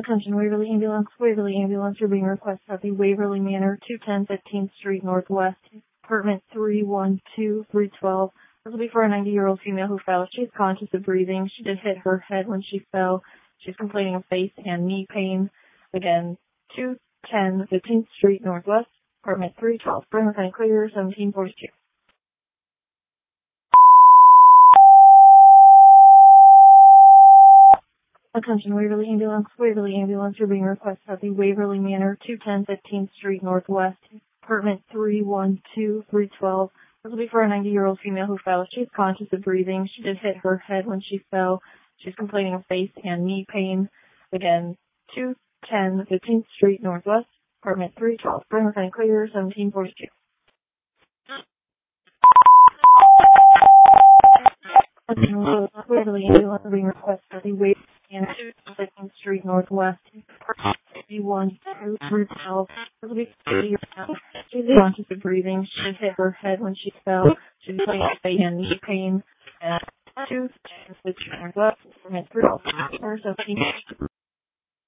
Attention Waverly Ambulance. Waverly Ambulance, you're being requested at the Waverly Manor, 210 15th Street Northwest, apartment 312-312. This will be for a 90-year-old female who fell. She's conscious of breathing. She did hit her head when she fell. She's complaining of face and knee pain. Again, 210 15th Street Northwest, apartment 312. Bremer County Clear, 1742. Attention Waverly Ambulance. Waverly Ambulance, you're being requested at the Waverly Manor, 210 15th Street Northwest, apartment 312-312. This will be for a 90-year-old female who fell. She's conscious of breathing. She did hit her head when she fell. She's complaining of face and knee pain. Again, 210 15th Street Northwest, apartment 312. Bremer County Clear, 1742. Waverly Ambulance, being requested at the Waverly Manor, 215th Street Northwest, apartment 312-312. This will be for she's conscious of breathing. She did hit her head when she fell. She's complaining of face and knee pain. 210 Northwest, apartment 312.